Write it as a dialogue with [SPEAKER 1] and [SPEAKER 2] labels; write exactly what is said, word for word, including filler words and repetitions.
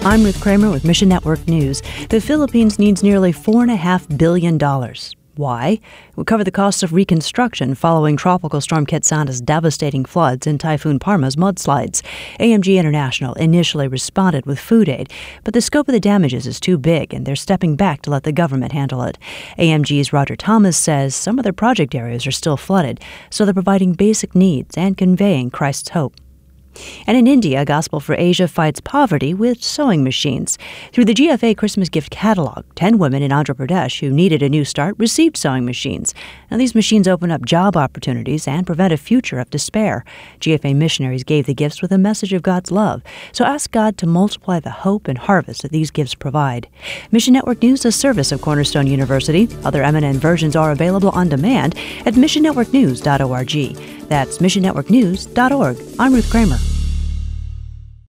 [SPEAKER 1] I'm Ruth Kramer with Mission Network News. The Philippines needs nearly four point five billion dollars. Why? We'll cover the costs of reconstruction following Tropical Storm Quetzana's devastating floods and Typhoon Parma's mudslides. A M G International initially responded with food aid, but the scope of the damages is too big, and they're stepping back to let the government handle it. A M G's Roger Thomas says some of their project areas are still flooded, so they're providing basic needs and conveying Christ's hope. And in India, Gospel for Asia fights poverty with sewing machines. Through the G F A Christmas gift catalog, ten women in Andhra Pradesh who needed a new start received sewing machines. Now, these machines open up job opportunities and prevent a future of despair. G F A missionaries gave the gifts with a message of God's love. So ask God to multiply the hope and harvest that these gifts provide. Mission Network News, a service of Cornerstone University. Other M N N versions are available on demand at mission network news dot org. That's mission network news dot org. I'm Ruth Kramer.